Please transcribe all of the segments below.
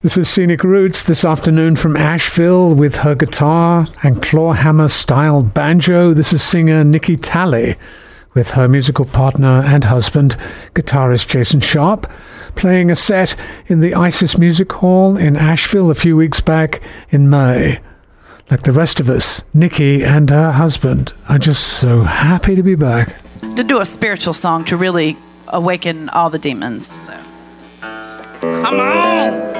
This is Scenic Roots this afternoon from Asheville with her guitar and clawhammer style banjo. This is singer Nikki Talley with her musical partner and husband, guitarist Jason Sharp, playing a set in the Isis Music Hall in Asheville a few weeks back in May. Like the rest of us, Nikki and her husband are just so happy to be back. To do a spiritual song to really awaken all the demons. So. Come on!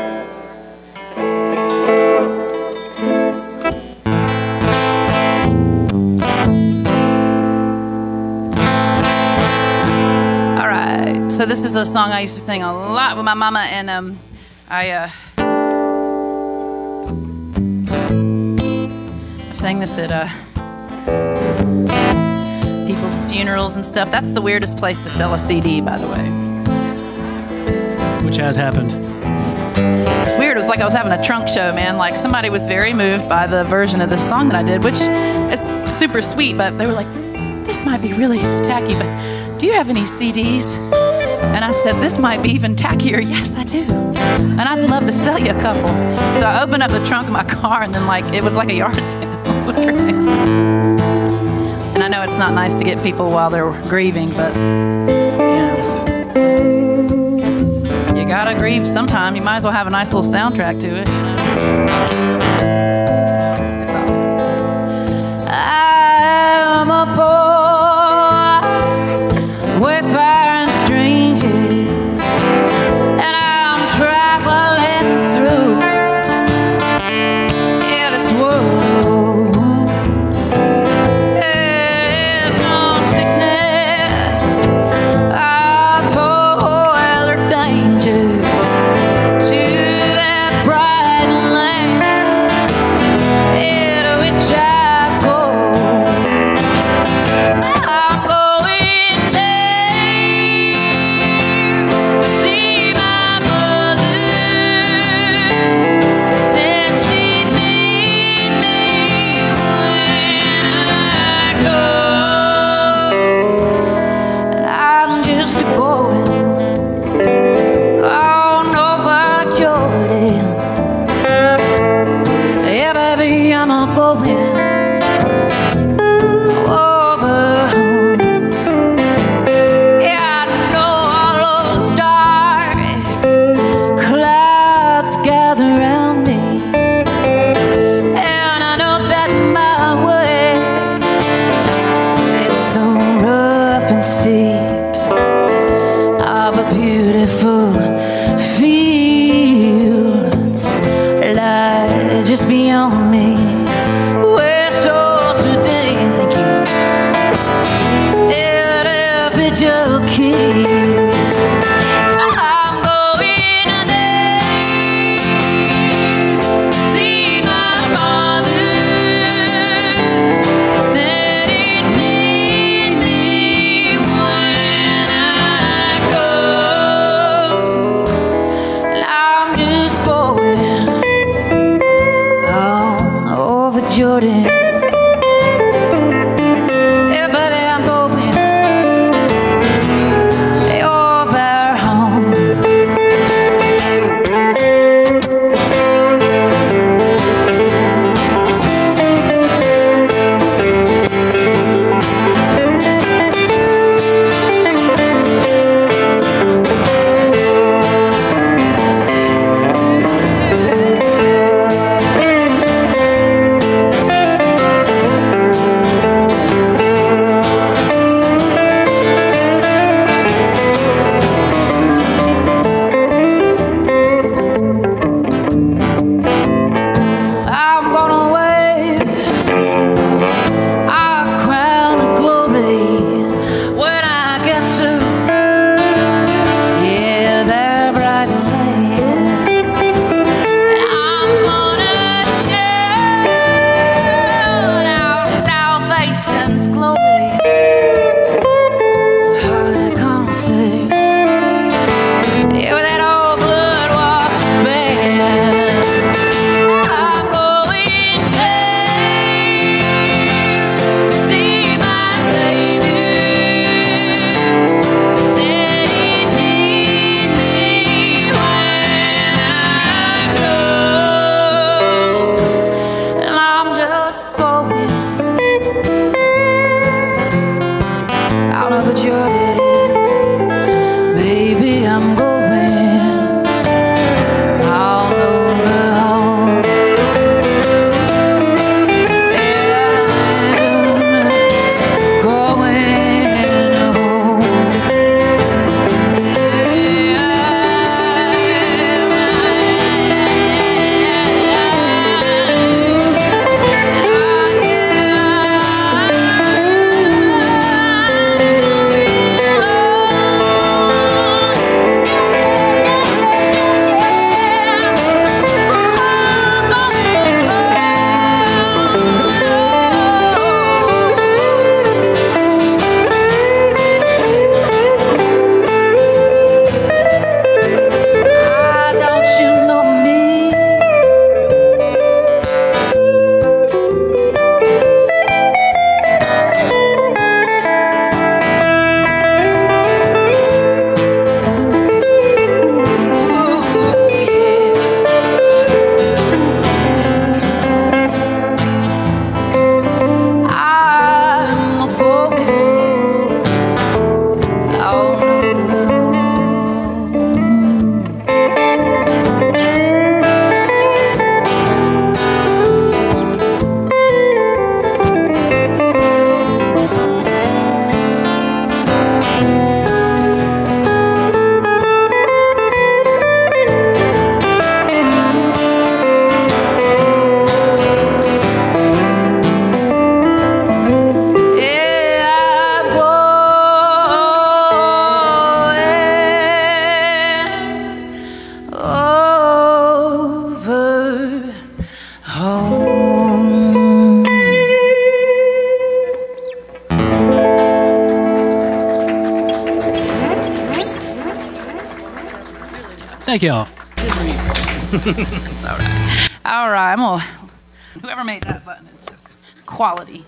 So this is a song I used to sing a lot with my mama, and I sang this at people's funerals and stuff. That's the weirdest place to sell a CD, by the way. Which has happened. It's weird. It was like I was having a trunk show, man. Like somebody was very moved by the version of this song that I did, which is super sweet, but they were like, this might be really tacky, but do you have any CDs? And I said, this might be even tackier. Yes, I do. And I'd love to sell you a couple. So I opened up the trunk of my car, and then it was like a yard sale. It was great. And I know it's not nice to get people while they're grieving, but, you gotta grieve sometime. You might as well have a nice little soundtrack to it, It's all good. I am a poor wayfaring stranger, and I'm traveling through this world. There's no sickness, toil or danger to that bright land in which I go. I'm going there to see my mother, said she'd meet me when I go. And I'm just going on over Jordan. Yeah, baby, I'm a going over home. Yeah, I know all those dark clouds gather around me, and I know that my way is so rough and steep, of a beautiful fields lie just beyond me. Where souls redeem, thank you. Individual key. I'm going there to see my mother, said he'd meet me when I go. And I'm just going on over Jordan. Yeah, baby, I'm going over home. Thank y'all. It's all right. All right, whoever made that button, it's just quality.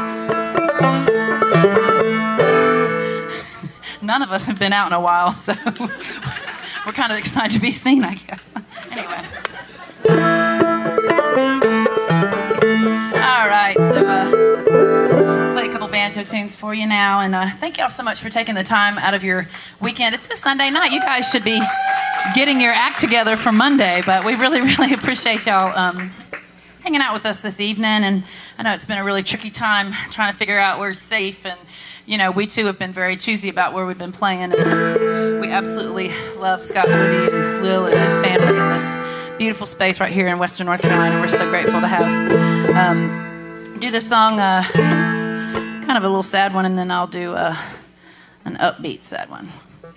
None of us have been out in a while, so we're kind of excited to be seen, I guess. Anyway. All right, so play a couple banjo tunes for you now, and thank y'all so much for taking the time out of your weekend. It's a Sunday night. You guys should be getting your act together for Monday, but we really, really appreciate y'all hanging out with us this evening. And I know it's been a really tricky time trying to figure out where's safe, and you know, we too have been very choosy about where we've been playing, and we absolutely love Scott Woody and Lil and his family in this beautiful space right here in Western North Carolina. We're so grateful to have do this song, kind of a little sad one, and then I'll do an upbeat sad one.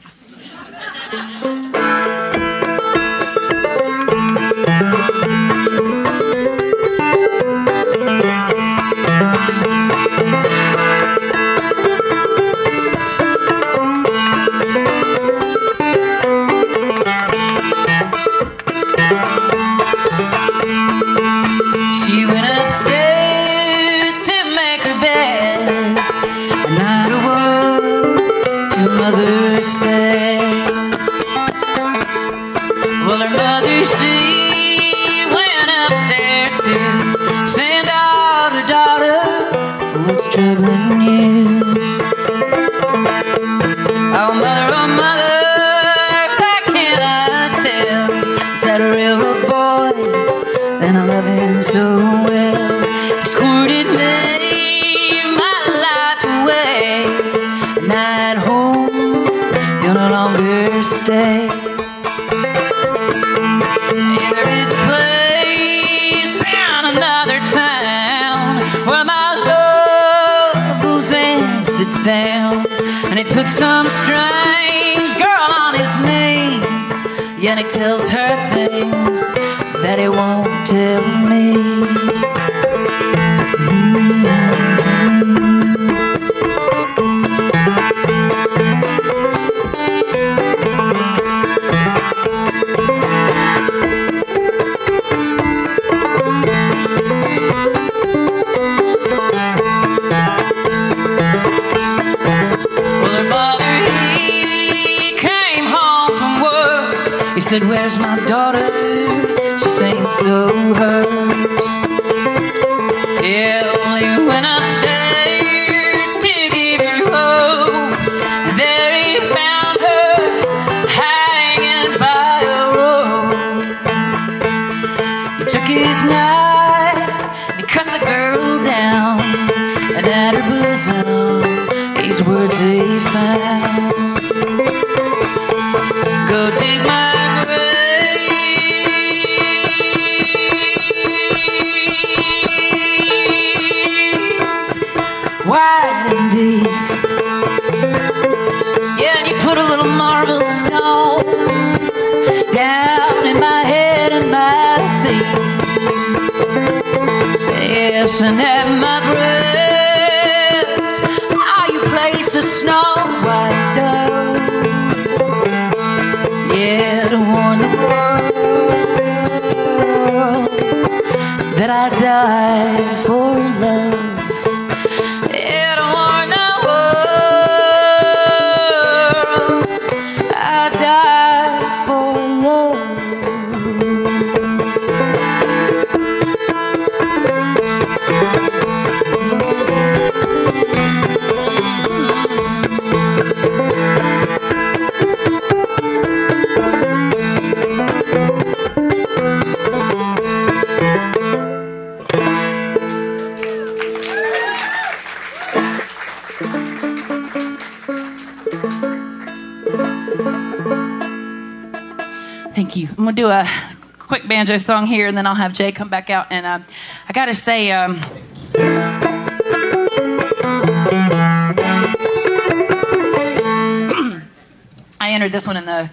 She went upstairs to make her bed, and not a word to mother said. Well, her mother, she went upstairs to send out her daughter, what's troubling you? Oh mother, how can I tell? It's that railroad boy, and I love him so well. He squirted me my life away, and at home he'll no longer stay. Yeah, there is a place in another town where my love goes and sits down, and he puts some strange girl on his knees, yeah, and he tells her things that he won't tell me. Well, her father, he came home from work. He said, "Where's my daughter? She seems so hurt." Yeah, well, he went upstairs to give her hope, and there he found her hanging by a rope. He took his knife and he cut the girl down, and at her bosom these words he found: "Go dig my wide and deep. Yeah, and you put a little marble stone down in my head and my feet. Yes, and at my breast, you placed a snow white dove. Yeah, to warn the world that I died for love. Thank you. I'm going to do a quick banjo song here, and then I'll have Jay come back out. And I got to say, I entered this one in the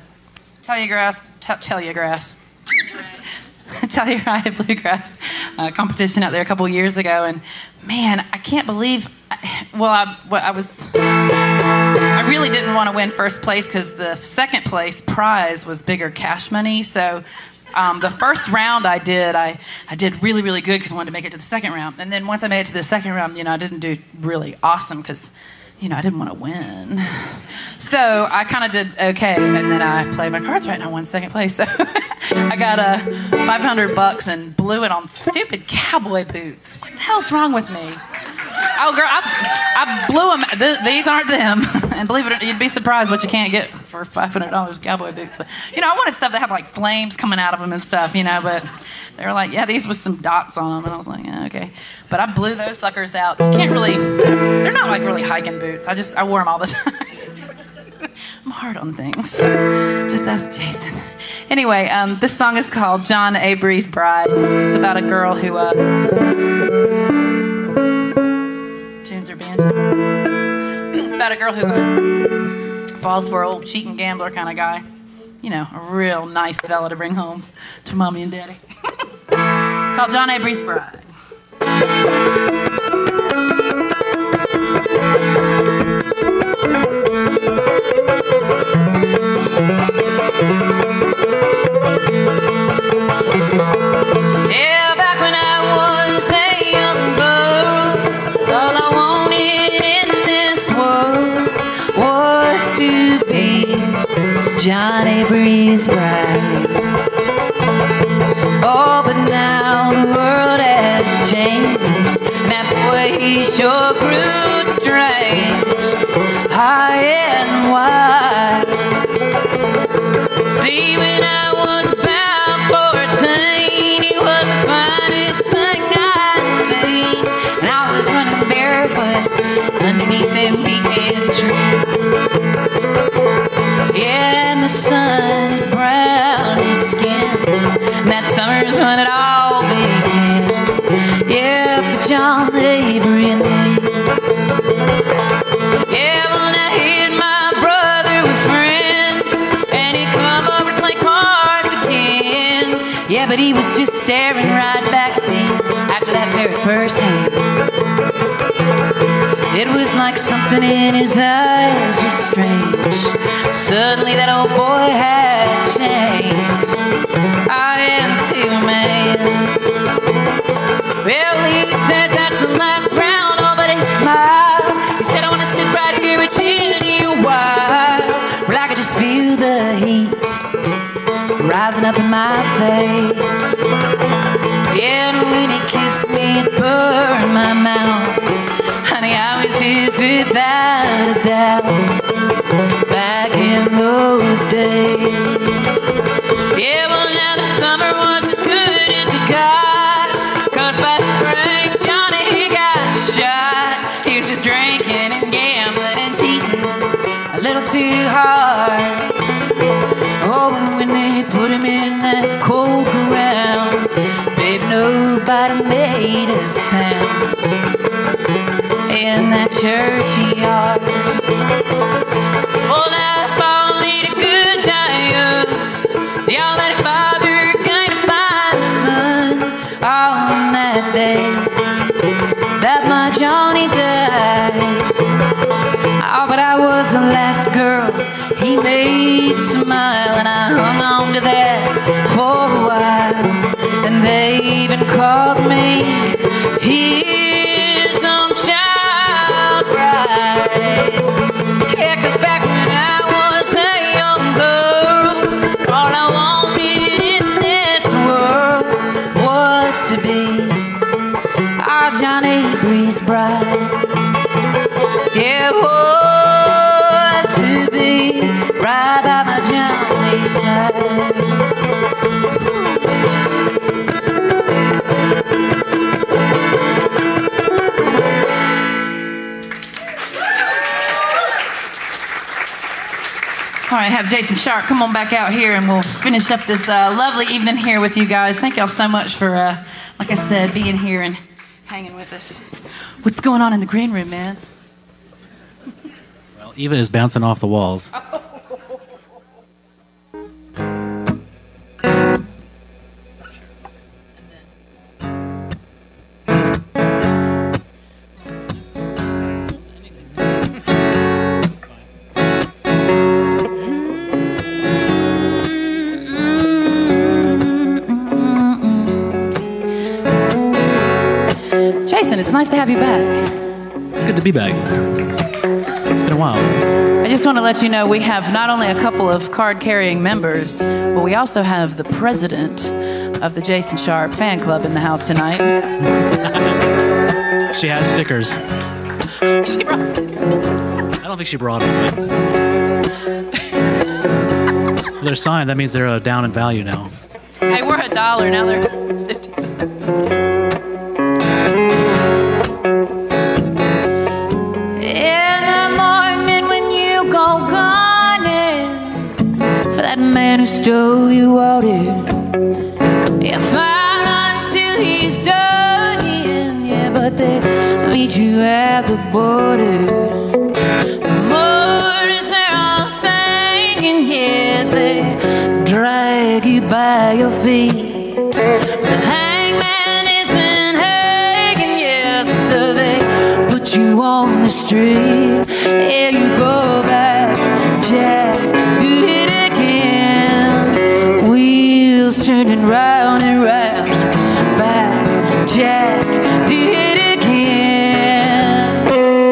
Telluride Bluegrass competition out there a couple years ago, and man, I can't believe. I was I really didn't want to win first place because the second place prize was bigger cash money. So the first round I did really, really good because I wanted to make it to the second round. And then once I made it to the second round, I didn't do really awesome because, I didn't want to win. So I kind of did okay. And then I played my cards right and I won second place. So I got $500 and blew it on stupid cowboy boots. What the hell's wrong with me? Oh, girl, I blew them. These aren't them. And believe it or not, you'd be surprised what you can't get for $500 cowboy boots. But, I wanted stuff that had, like, flames coming out of them and stuff, but they were like, yeah, these with some dots on them. And I was like, yeah, okay. But I blew those suckers out. You can't really, they're not, like, really hiking boots. I wore them all the time. I'm hard on things. Just ask Jason. Anyway, this song is called John Avery's Bride. It's about a girl who, tunes her banjo. It's about a girl who falls for an old cheating gambler kind of guy. A real nice fella to bring home to mommy and daddy. It's called John Avery's Bride. Yeah, back when I was a young girl, all I wanted in this world was to be John Avery's bride. Oh, but now the world has changed, and that boy sure grew strange, high and wide. See, when I was about 14, he was the finest thing I'd seen, and I was running barefoot underneath them pecan trees. Yeah, and the sun had browned his skin, and that summer's when it all began. Yeah, for John Avery and me. Yeah, when I hit my brother with friends, and he'd come over to play cards again. Yeah, but he was just staring right back at me after that very first hand. It was like something in his eyes was strange. Suddenly that old boy had changed. I am too, man. Well, he said that's the last round, oh, but he smiled. He said, I want to sit right here with you and you while. Well, I could just feel the heat rising up in my face. Yeah, and when he kissed me, it burned my mouth. Honey, I was his without a doubt, back in those days. Yeah, well, now the summer was as good as it got, 'cause by spring, Johnny, he got shot. He was just drinking and gambling and cheating a little too hard. Oh, and when they put him in that cold ground, babe, nobody made a sound in that churchyard. Well, now if only the good die young, the Almighty Father gonna find the Son on that day that my Johnny died. Oh, but I was the last girl he made smile, and I hung on to that for a while. And they even called me his own child bride. Yeah, 'cause back when I was a young girl, all I wanted in this world was to be our John Avery's bride. Yeah, was to be right by my Johnny's side. All right, have Jason Sharp come on back out here and we'll finish up this lovely evening here with you guys. Thank y'all so much for, like I said, being here and hanging with us. What's going on in the green room, man? Well, Eva is bouncing off the walls. Jason, it's nice to have you back. It's good to be back. It's been a while. I just want to let you know we have not only a couple of card-carrying members, but we also have the president of the Jason Sharp fan club in the house tonight. She has stickers. She brought I don't think she brought them. Well, they're signed. That means they're down in value now. Hey, we're $1. Now they're 50 cents. In the morning when you go gunning for that man who stole your water, you fight until he's done, yeah, but they meet you at the border. The motors, they're all singing, yes, they drag you by your feet. The hangman isn't hanging, yes, so they put you on the street. Yeah, you go back, Jack, do it again. Wheels turning round and round. Back, Jack, do it again.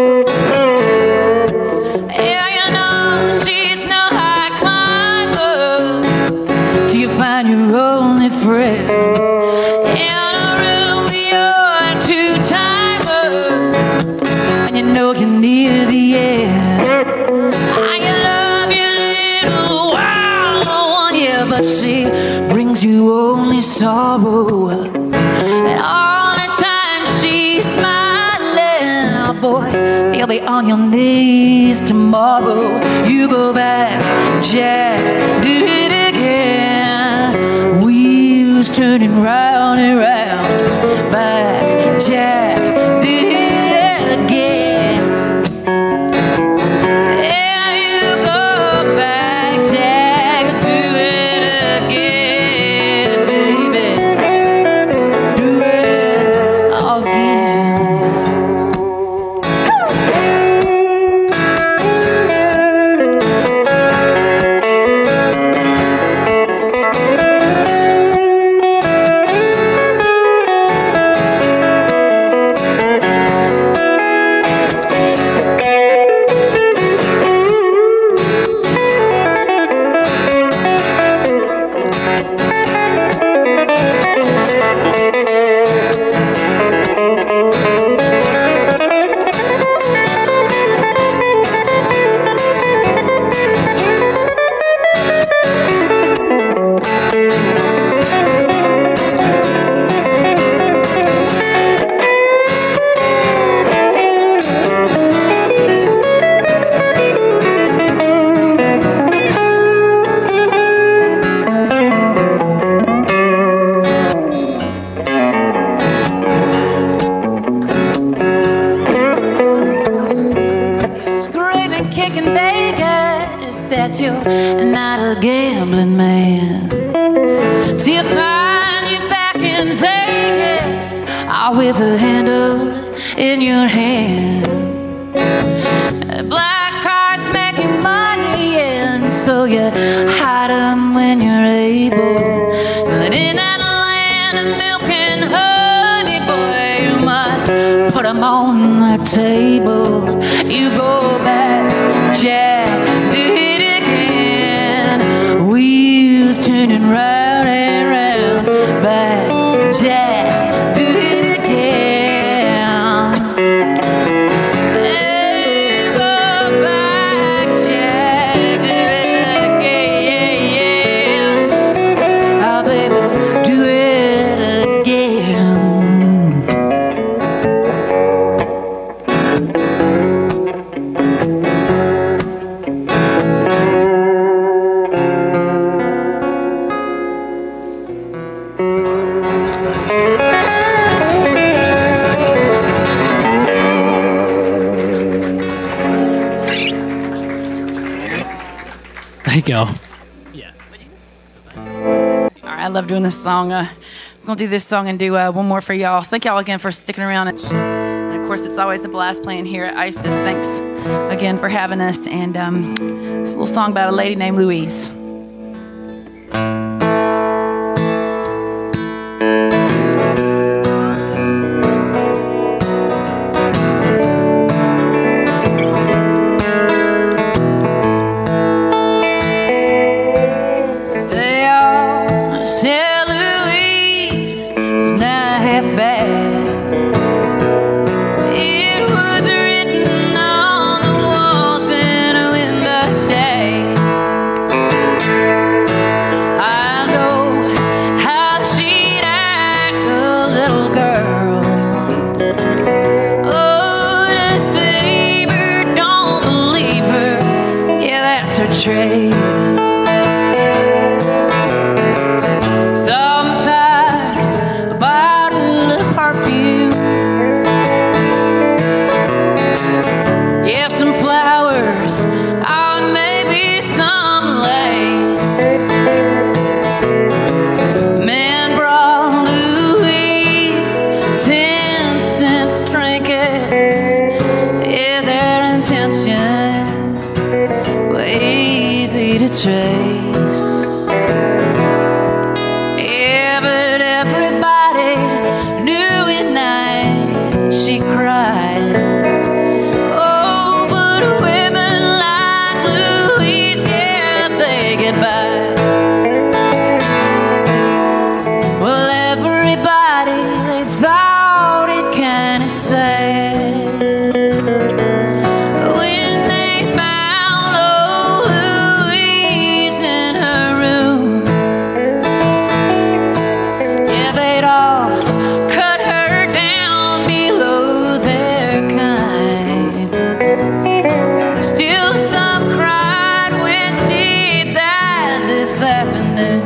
Yeah, you know she's no high climber till you find your only friend. In a room you're two-timer and you know you're near the end. You love your little wild one, yeah, but she brings you only sorrow. And all the time she's smiling, oh boy, you'll be on your knees tomorrow. You go back, Jack, do it again. Wheels turning round and round. Back, Jack, do it again. Yeah, you go back, Jack, do it again, baby. Do it again. Screaming, kicking Vegas that you're not a gambling man. So you find you back in Vegas, all with a handle in your hand. Black cards make you money, and so you hide them when you're able. But in that land of milk and honey, boy, you must put them on the table. You go back, Jack, do it again. Wheels turning round and round. Back, Jack, do it again. You go back, Jack, do it again. Oh, baby, do it again. There you go. All right, I love doing this song. I'm going to do this song and do one more for y'all. Thank y'all again for sticking around. And of course, it's always a blast playing here at ISIS. Thanks again for having us. And it's a little song about a lady named Louise. it all, cut her down below their kind. Still some cried when she died this afternoon.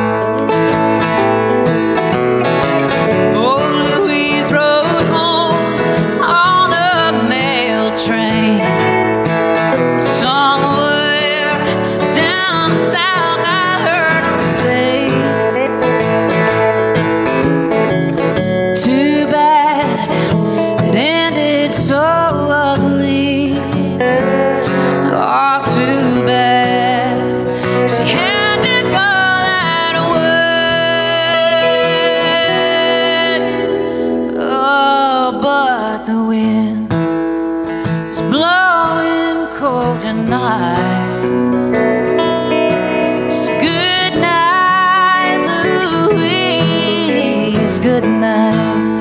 Good night.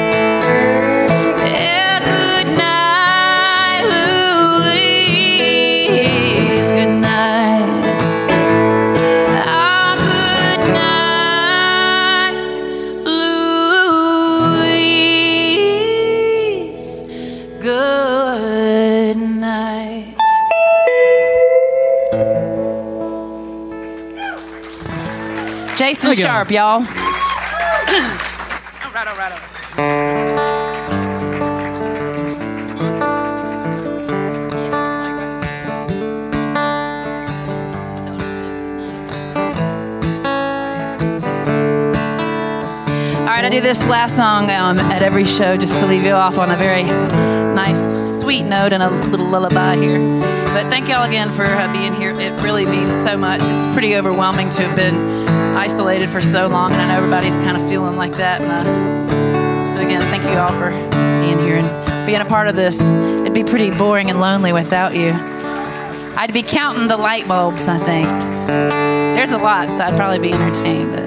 Yeah, good night, Louise. Good night. Ah, good night, Louise. Good night. Jason Sharp, y'all. All right. I do this last song at every show just to leave you off on a very nice, sweet note and a little lullaby here. But thank y'all again for being here. It really means so much. It's pretty overwhelming to have been isolated for so long, and I know everybody's kind of feeling like that. So again, thank you all for being here and being a part of this. It'd be pretty boring and lonely without you. I'd be counting the light bulbs, I think. There's a lot, so I'd probably be entertained. But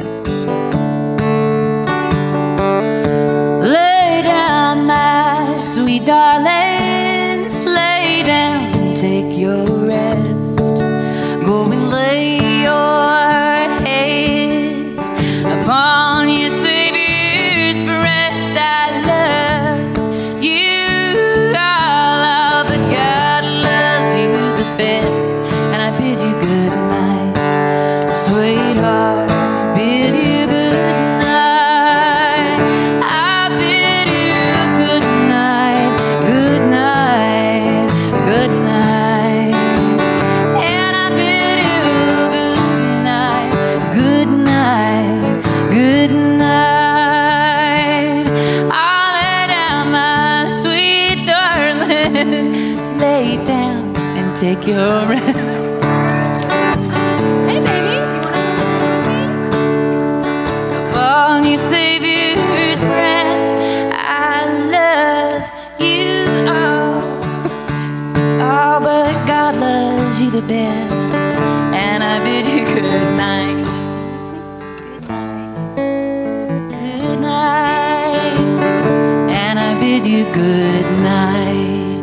lay down, my sweet darlings, lay down and take your rest. Go and lay your heads upon your Savior's breast. I love you all, but God loves you the best. And I bid you good night, sweetheart. Bid you good night. I bid you good night, good night, good night. And I bid you good night, good night, good night. I'll lay down, my sweet darling, lay down and take your rest. Hey, baby, on your Savior's breast. I love you all, but God loves you the best. And I bid you good night, good night, and I bid you good night,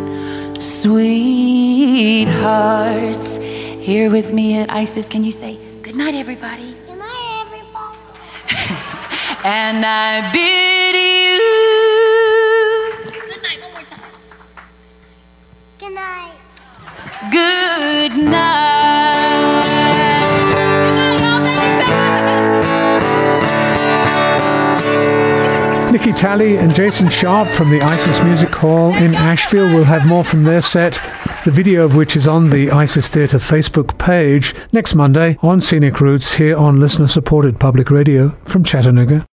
sweethearts. Here with me at ISIS, can you say good night, everybody? Good night, everybody. And I bid you Good night, one more time. Good night. good night. Nikki Talley and Jason Sharp from the ISIS Music Hall in Asheville will have more from their set, the video of which is on the ISIS Theatre Facebook page next Monday on Scenic Roots here on listener-supported public radio from Chattanooga.